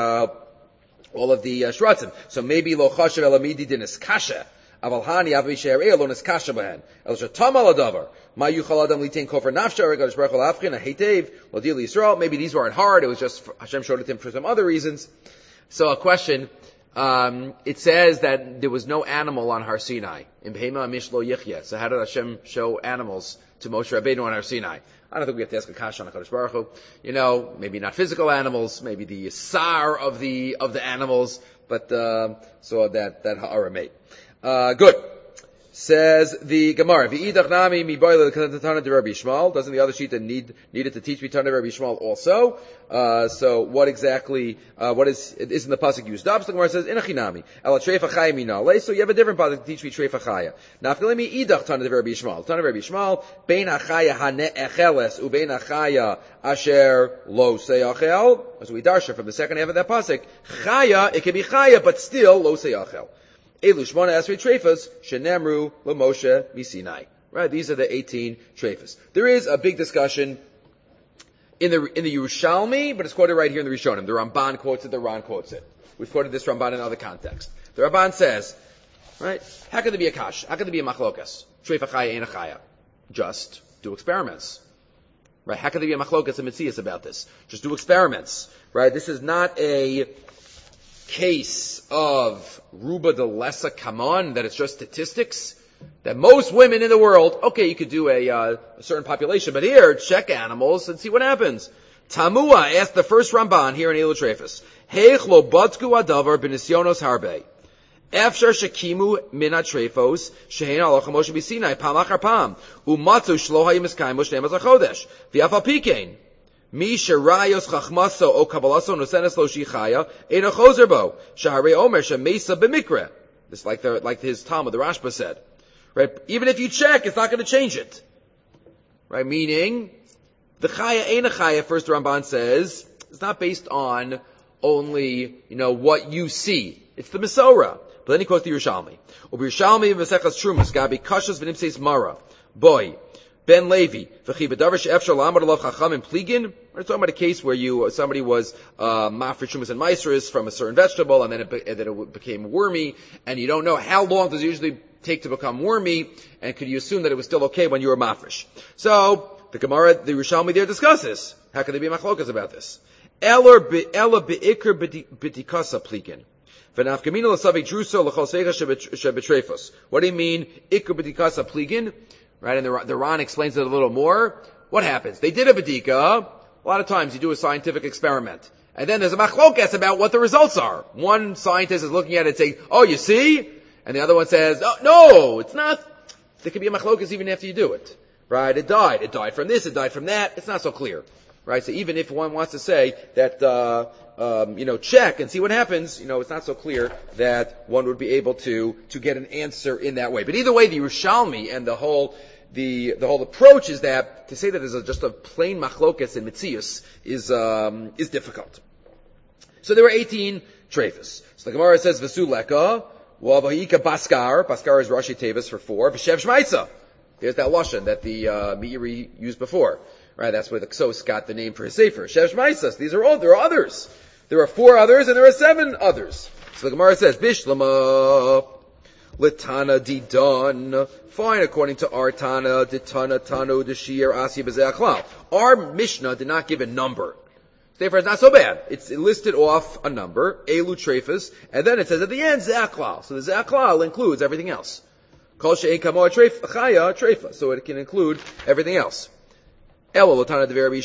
S1: shratzim. So maybe lo chashav elamidi dinis kasha. Aval hani avi she'er lo nis kasha behen. El shatam al adavar. Ma yuchal adam litain kofer nafsha or Kadosh Baruch Hu la'afchin hatev lo dil Yisrael. Maybe these weren't hard. It was just Hashem showed it to him for some other reasons. So a question. It says that there was no animal on Har Sinai. In Behema Amish Lo Yichya. So how did Hashem show animals to Moshe Rabbeinu on Har Sinai? I don't think we have to ask a kasha on HaKadosh Baruch Hu. Maybe not physical animals, maybe the sar of the animals, but so that ha'ara made. Good. Says the Gemara, V'idach nami mi boile l'katana de Rabbi Yishmael. Doesn't the other shita needed to teach me Tana Rabbi Yishmael also? So what exactly, isn't the pasuk used up? So the Gemara says, Inachinami, Ela treifa chaya minale. So you have a different pasuk to teach me treifa chaya. Nafkele mi idach Tana de Rabbi Yishmael. Tana Rabbi Yishmael, bein hachaya hane'echeles, ubein hachaya asher lo seyachel. As we darsha from the second half of that pasuk, chaya, it can be chaya, but still lo seyachel. Elu Shmona Esrei Treifas Shenemru LaMoshe Misinai. Right, these are the 18 treifas. There is a big discussion in the Yerushalmi, but it's quoted right here in the Rishonim. The Ramban quotes it, the Ran quotes it. We've quoted this Ramban in other context. The Ramban says, right, how could there be a kash? How could there be a machlokas? Treifa chaya ain't a chaya. Just do experiments. Right, how could there be a machlokas and mitzias about this? Just do experiments. Right, this is not a case of Ruba de Lessa Kamon, that it's just statistics, that most women in the world, okay, you could do a certain population, but here, check animals and see what happens. Tamua asked the first Ramban here in Elu Treifas, Heich lo batku adavar b'nisyonos harbe. Afshar shekimu min ha-treifos, shehein halacha Moshe b'Sinai, pam achar pam, umatzu shlo hayim eskayim shneim azachodesh, v'yaf al-pikein. Mi sherayos chachmaso o kabalaso nosenes lo shichaya ena chozer bo shahare omer shemesa b'mikra. This like his Talmud, the Rashba said, right? Even if you check, it's not going to change it, right? Meaning the chaya ena chaya. First, the Ramban says it's not based on only what you see. It's the Mesorah. But then he quotes the Yerushalmi. Yerushalmi v'sechas Trumas gabi kashas v'nimseis mara boy. Ben Levi, we're talking about a case where somebody was mafresh shumas and maisris from a certain vegetable, and then it became wormy, and you don't know how long does it usually take to become wormy, and could you assume that it was still okay when you were mafresh? So the Gemara, the Rishalmi there discusses how could there be machlokas about this? Ela beikr b'tikasa plikin. What do you mean ikr b'tikasa plikin? Right, and the Ran explains it a little more. What happens? They did a bedika. A lot of times you do a scientific experiment. And then there's a machlokas about what the results are. One scientist is looking at it saying, oh, you see? And the other one says, oh, no, it's not. There could be a machlokas even after you do it. Right, it died. It died from this, it died from that. It's not so clear. Right, so even if one wants to say that, check and see what happens, it's not so clear that one would be able to get an answer in that way. But either way, the Yerushalmi and the whole approach is that to say that there's just a plain machlokas in Mitzius is difficult. So there were 18 treifas. So the Gemara says Vesuleka, Wavahika Baskar. Baskar is Rashi Tevis for 4. V'Shev Shmaitza. There's that lashon that the Meiri used before. Right, that's where the Ksos got the name for his sefer. Shev Shmaisas. There are others. There are 4 others and there are 7 others. So the Gemara says, Bishlama, Litana Didon. Fine, according to our Tana, Ditana Tanu Deshir Asi Bezeachlal. Our Mishnah did not give a number. Therefore, it's not so bad. It listed off a number, Elu Trefus, and then it says at the end, Zeachlal. So the Zeachlal includes everything else. Kol She'en Kamo Chaya Trefa. So it can include everything else. Right, but according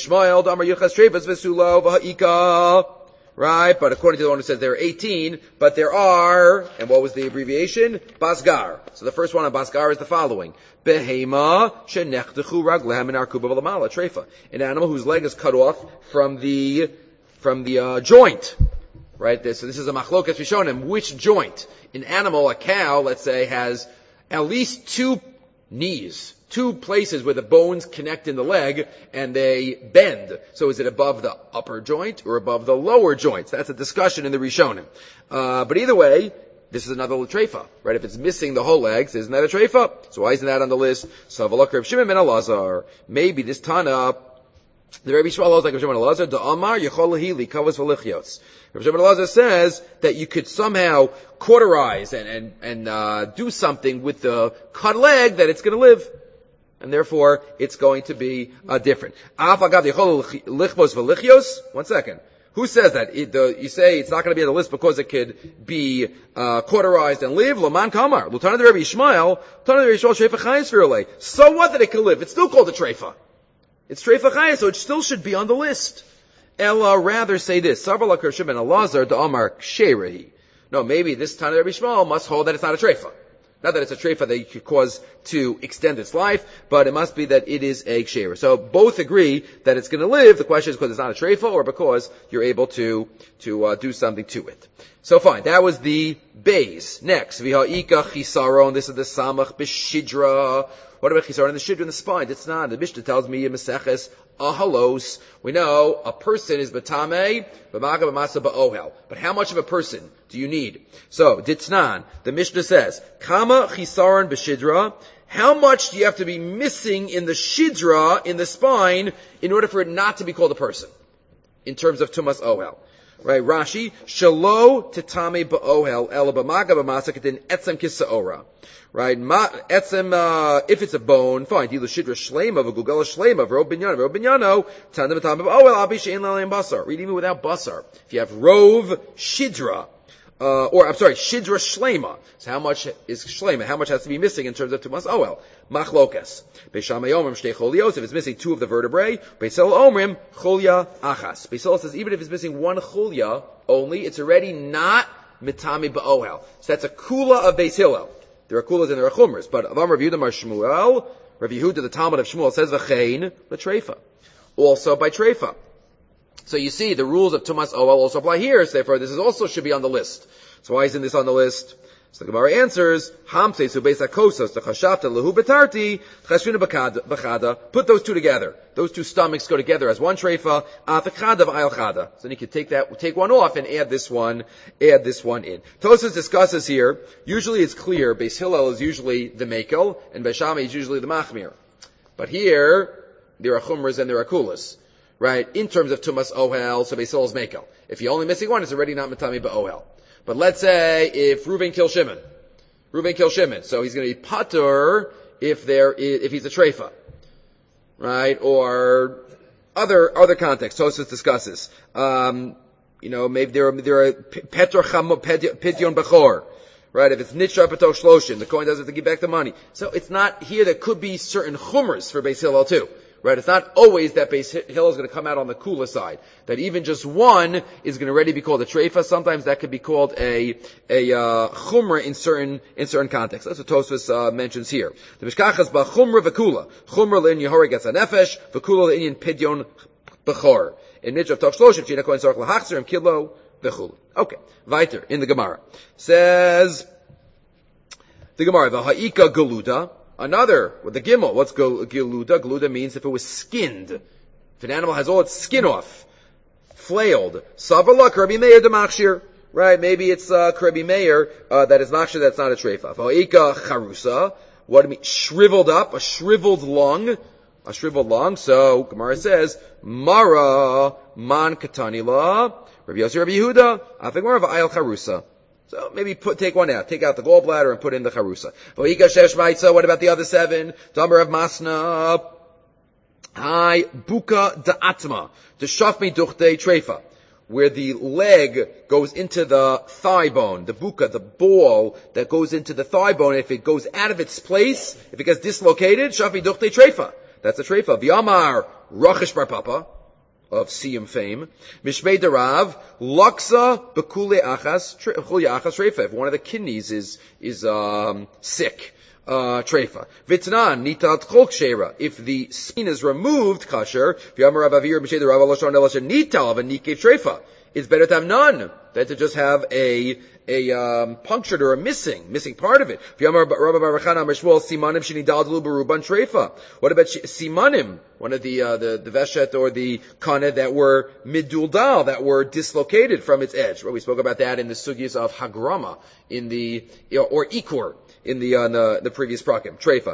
S1: to the one who says there are 18, but there are, and what was the abbreviation? Basgar. So the first one on Basgar is the following. Behema shenechtechu raglehem in arkuba v'lamala trefa. An animal whose leg is cut off from the joint. Right, so this is a machlokas rishonim. Which joint? An animal, a cow, let's say, has at least 2 knees. 2 places where the bones connect in the leg and they bend. So is it above the upper joint or above the lower joints? That's a discussion in the Rishonim. But either way, this is another treifa, right? If it's missing the whole legs, isn't that a treifa? So why isn't that on the list? So Rav Shimon ben Elazar, maybe this Tana, the Rabbi Yishmael holds like Rav Shimon ben Elazar, the Amar Yechol Lahili Kavos V'Lichios. Rav Shimon ben Elazar says that you could somehow cauterize and do something with the cut leg that it's going to live. And therefore, it's going to be different. 1 second. Who says that? You say it's not going to be on the list because it could be cauterized and live? Laman Kamar. So what that it can live? It's still called a treifa. It's treifa chaya, so it still should be on the list. Ella rather say this. No, maybe this Tana Rabbi Yishmael must hold that it's not a treifa. Not that it's a treifa that you could cause to extend its life, but it must be that it is a ksheira. So both agree that it's going to live. The question is because it's not a treifa or because you're able to do something to it. So fine, that was the base. Next, v'ha'ika chisaron. This is the samach b'shidra. What about chisaron in the shidra in the spine? It's not. The Mishnah tells me in Maseches ahalos. We know a person is batame, b'maga b'masa ba'ohel. But how much of a person do you need? So, Ditznan, the Mishnah says, Kama chisaron b'shidra. How much do you have to be missing in the shidra, in the spine, in order for it not to be called a person? In terms of tumas ohel. Right, Rashi, Shalo titame ba'ohel, ela b'maga b'masa kedin etzem kisa'ora. Right, etzem, if it's a bone, fine, dilu shidra shlema, v'gugala shlema, v'ro binyano, tandem b'tame ba'ohel, abi she'en laleim basar. Read even without basar. If you have rov shidra, shidra shlema. So how much is shlema? How much has to be missing in terms of tumas oel? Machlokas. Beishamay omrim shtei cholios, if it's missing 2 of the vertebrae. Beisel omrim cholia achas. Beisel says even if it's missing 1 cholia only, it's already not mitami ba'oel. So that's a kula of Beis Hillel. There are kulas and there are chumras. But Avam Rav Yehuda Mar Shmuel, Rav Yehuda the Talmud of Shmuel says v'chein l'treifa. Also by treifa. So you see, the rules of Tumas Oel also apply here, so therefore this also should be on the list. So why isn't this on the list? So the Gemara answers, Hamse su beis hakosos, the chashavta lehu betarti, chashvina b'chada. Put those 2 together. Those 2 stomachs go together as one treifa, afechada v'ayal chada. So then you can take one off and add this one in. Tosfos discusses here, usually it's clear, Beis Hillel is usually the mekel, and Beis Shammai is usually the machmir. But here, there are chumras and there are kulas. Right, in terms of tumas ohel, so Beis Hillel is mekel. If you're only missing 1, it's already not matami ba'ohel. But let's say if Reuven kills Shimon, so he's going to be patur if he's a treifa, right? Or other contexts. Tosfos discusses. Maybe there are petor pidyon bechor, right? If it's nitra patoch shloshim, the kohen doesn't have to give back the money. So it's not here. There could be certain chumras for Beis Hillel too. Right, it's not always that Beis Hillel is going to come out on the kula side. That even just 1 is going to already be called a treifa. Sometimes that could be called a chumra in certain contexts. That's what Tosfos mentions here. The mishkachas ba chumra v'kula. Chumra le'in yehoreg etz hanefesh, v'kula le'in pidyon bechor. In nitra of toch shloshim, shina kohen sarach lahachzer im kilo v'chul. Okay, weiter in the Gemara says the Gemara v'ha'ika galuda. Another, with the gimel, what's geluda? Geluda means if it was skinned. If an animal has all its skin off, flailed. Savalak Rabbi Meir de Machshir. right? Maybe it's Rabbi Meir that is naksha, that's not a treifa. Va'ika charusa, what do you mean? Shriveled up, a shriveled lung. So Gemara says, Mara man katanila, Rabbi Yossi, Rabbi Yehuda, afigmar va'ayel charusa. So maybe take one out. Take out the gallbladder and put in the charusa. Va'ika shesh maitza, what about the other 7? Damar of masna, hai buka da'atma, deshafmi duchte treifa, where the leg goes into the thigh bone, the buka, the ball that goes into the thigh bone. If it goes out of its place, if it gets dislocated, shafmi duchte treifa. That's a treifa. V'amar Rachish bar Papa, of Siyum fame, Mishmei Derav, Laksa Bekule Achas treifa. If one of the kidneys is sick, treifa. Vitnan Nitat Cholk Shera. If the skin is removed, kasher. V'amar Rav Avir Mishmei Derav Alashon Elashen Nital V'Nikev treifa. It's better to have none than to just have a punctured or a missing part of it. What about simanim? One of the veshet or the kana that were miduldal, that were dislocated from its edge. Well, we spoke about that in the sugyas of hagrama, or ikur, in the previous prakim, treifa.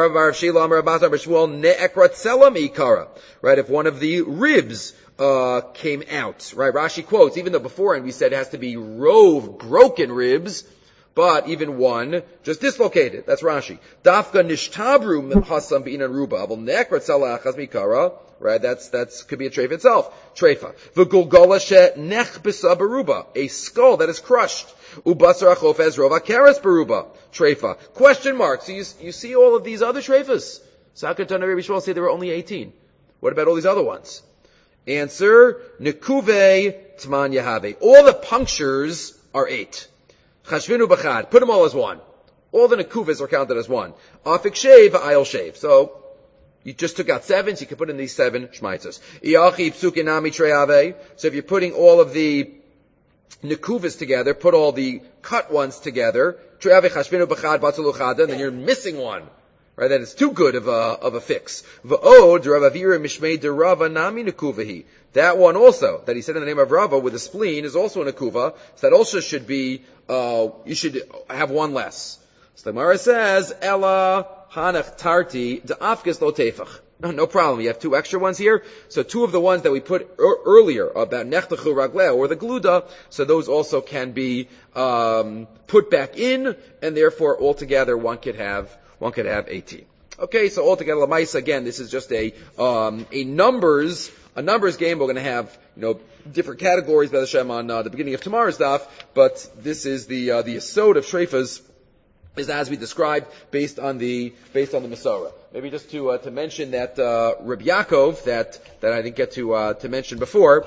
S1: Right, if one of the ribs came out, right? Rashi quotes, even though beforehand we said it has to be broken ribs, but even one just dislocated. That's Rashi. Dafka nishtabru mechasam b'inan ruba avol nekrat salachas mikara. Right? That's could be a treifa itself. Treifa. V'gulgola she nech b'sa beruba, a skull that is crushed. Ubasar achof ezrova keres beruba. Treifa. Question mark. So you see all of these other treifas. So how could Tana Rabbi Shmuel say there were only 18? What about all these other ones? Answer, Nekuve Tman Yahave. All the punctures are 8. Chashvinu B'chad. Put them all as 1. All the Nekuvas are counted as 1. Afik Shave, Ayel Shave. So, you just took out 7, so you can put in these 7 Shmaitzos. Iyachi Psukinami Treyave. So if you're putting all of the Nekuvas together, put all the cut ones together, Treyave Chashvinu B'chad Batzuluchada, and then you're missing one. Right, that is too good of a fix. V'od Rav Avira Mishmei Derava Nami Nekuvahi. That one also, that he said in the name of Rava with a spleen, is also a nekuva. So that also should be, you should have one less. So the Gemara says, Ella Hanach Tarti Da'afkes Lo Tefach. No problem. You have 2 extra ones here. So 2 of the ones that we put earlier about Nechtechu Ragleh or the Gluda, so those also can be put back in, and therefore altogether one could have 18. Okay, so altogether, Lamaisa, again, this is just a numbers game. We're going to have, different categories, B'ez Hashem, on the beginning of tomorrow's daf, but this is the yesod of Shreifas, is as we described, based on the Masorah. Maybe just to mention that, Reb Yaakov, that I didn't get to mention before,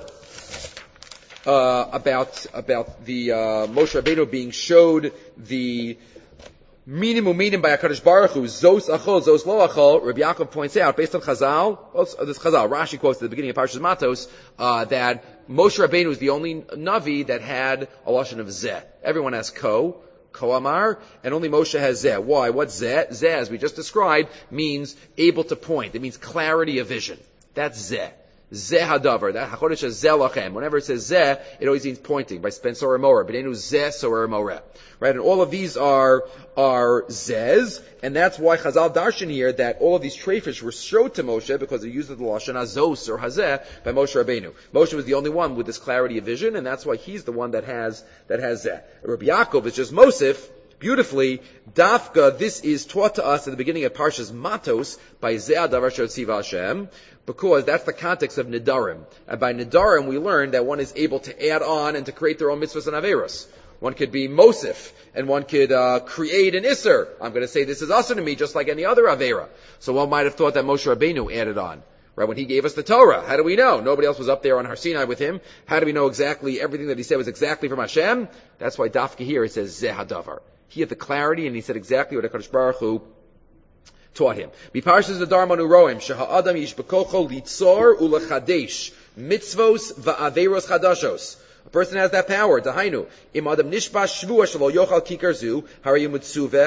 S1: about the, Moshe Rabbeinu being showed the, Minim by HaKadosh Baruch Hu, Zos Achol, Zos Lo Achol. Rabbi Yaakov points out, based on Chazal, this Chazal, Rashi quotes at the beginning of Parshas Matos, that Moshe Rabbeinu is the only Navi that had a lashon of Zeh. Everyone has Ko Amar, and only Moshe has Zeh. Why? What's Zeh? Zeh, as we just described, means able to point. It means clarity of vision. That's Zeh. Zeh hadavar. That hachodesh is zeh lachem. Whenever it says zeh, it always means pointing. By Spencer or Moreh. B'neinu zeh soer moreh. Right? And all of these are zehs, and that's why Chazal darshan here that all of these treifas were showed to Moshe because they used the lashon azos or hazeh by Moshe Rabbeinu. Moshe was the only one with this clarity of vision, and that's why he's the one that has zeh. Rabbi Yaakov is just Mosif. Beautifully, Dafka, this is taught to us at the beginning of Parshas Matos by Zeh Davar Shotziva Hashem, because that's the context of Nidarim. And by Nidarim, we learn that one is able to add on and to create their own mitzvahs and averos. One could be Mosif, and one could create an Isser. I'm going to say this is Asr to me, just like any other avera. So one might have thought that Moshe Rabbeinu added on. Right, when he gave us the Torah, how do we know? Nobody else was up there on Har Sinai with him. How do we know exactly everything that he said was exactly from Hashem? That's why Dafka here, it says Zeh Hadavar. He had the clarity, and he said exactly what HaKadosh Baruch Hu taught him. Biparshas the Darmanu Roim, Sheha'adam yish bekocho litzor ulechadesh, mitzvos va'averos chadashos. A person has that power, dahainu. Im adam nishba shvua shelo yochal kikar zu, harayim mitzuveh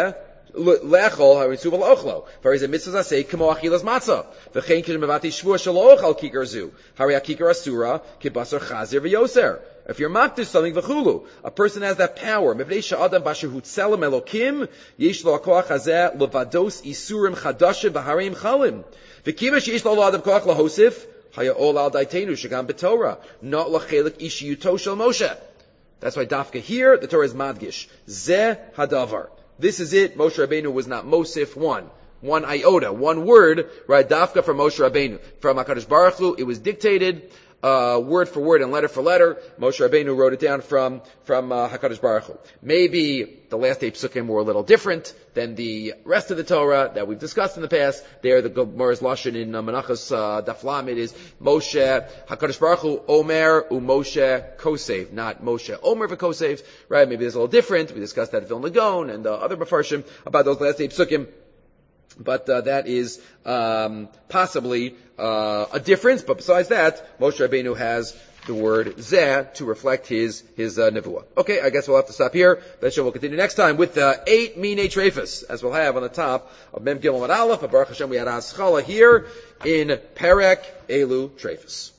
S1: lechol harisuv ochlo. There is a mitzvah say kamo achilas matzah. V'chein kishim mevati shvua shelo ochal kikar zu. Hari akikar asura kibasar chazir v'yoser. If you're makdish something v'chulu, a person has that power. Mevnei sha'adam basher hutzelem elokim yesh lo hakoach hazeh levados isurim chadashim v'hareim chalim. V'kiva sheyesh lo adam koach lahosif haya ol al daitenu shagam b'torah not lachelik ishiyuto shel Moshe. That's why dafka here the Torah is madgish zeh hadavar. This is it. Moshe Rabbeinu was not Mosif one iota, one word, right? Dafka from Moshe Rabbeinu. From HaKadosh Baruch Hu, it was dictated, word for word and letter for letter. Moshe Rabbeinu wrote it down from HaKadosh Baruch Hu. Maybe the last 8 psukim were a little different than the rest of the Torah that we've discussed in the past. There, the Gemara's lashon in Menachos Daf Lamed is Moshe, HaKadosh Baruch Hu, Omer, Moshe Kosev, not Moshe Omer v'Kosev, right? Maybe it's a little different. We discussed that at Vilna Gaon and other Mefarshim about those last 8 psukim. But that is possibly a difference. But besides that, Moshe Rabbeinu has the word zeh to reflect his nevuah. Okay, I guess we'll have to stop here. That show will continue next time with 8 minei treifas, as we'll have on the top of Mem Gimel Aleph. Baruch Hashem, we had Haskalah here in Perek Elu Treifas.